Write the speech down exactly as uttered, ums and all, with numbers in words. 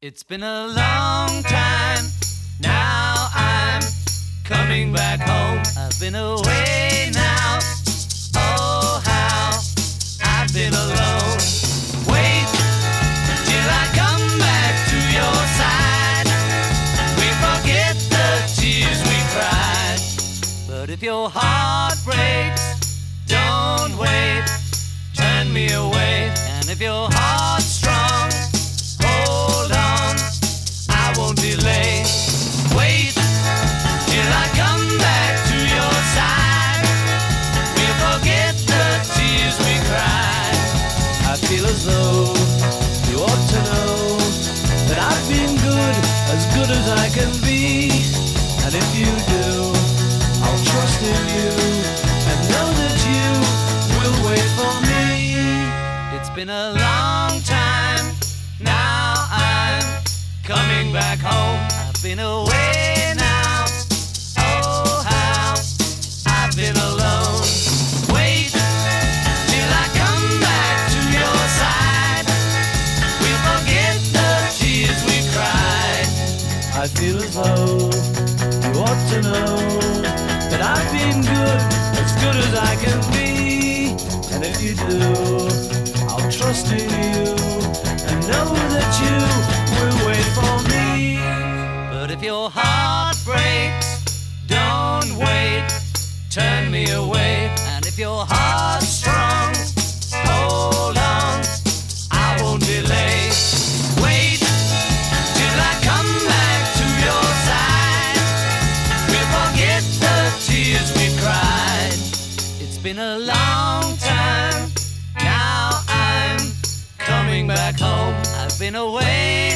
It's been a long time, now I'm coming back home. I've been away now, oh how I've been alone. Wait till I come back to your side. We forget the tears we cried. But if your heart breaks, don't wait, turn me away. And if your heart's strong, hold on, I won't delay. Wait till I come back to your side. We'll forget the tears we cried. I feel as though you ought to know that I've been good, as good as I can be. And if you do, I'll trust in you and know that you will wait for me. It's been a long time, now I'm coming back home. I've been away now, oh how I've been alone. Wait till I come back to your side. We'll forget the tears we cried. I feel as though you ought to know that I've been good, as good as I can be. And if you do, I'll trust in you and know that you will wait for me. But if your heart breaks, don't wait, turn me away. And if your heart's strong, hold on, I won't delay. Wait till I come back to your side. We'll forget the tears we cried. It's been a long time, now I'm coming back home. I've been away